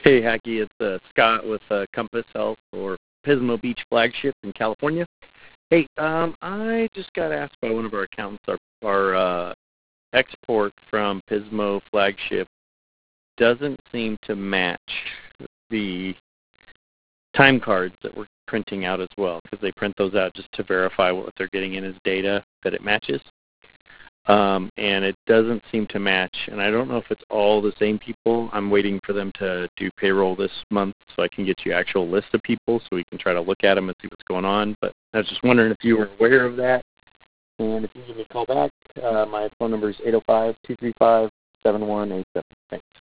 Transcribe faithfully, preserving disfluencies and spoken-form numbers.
Hey, Hacky, it's uh, Scott with uh, Compass Health or Pismo Beach Flagship in California. Hey, um, I just got asked by one of our accountants, our, our uh, export from Pismo Flagship doesn't seem to match the time cards that we're printing out as well, because they print those out just to verify what they're getting in as data, that it matches. Um, and it doesn't seem to match, and I don't know if it's all the same people. I'm waiting for them to do payroll this month so I can get you actual list of people so we can try to look at them and see what's going on. But I was just wondering if you were aware of that, and if you give me a call back, uh, my phone number is eight oh five, two three five, seven one eight seven. Thanks.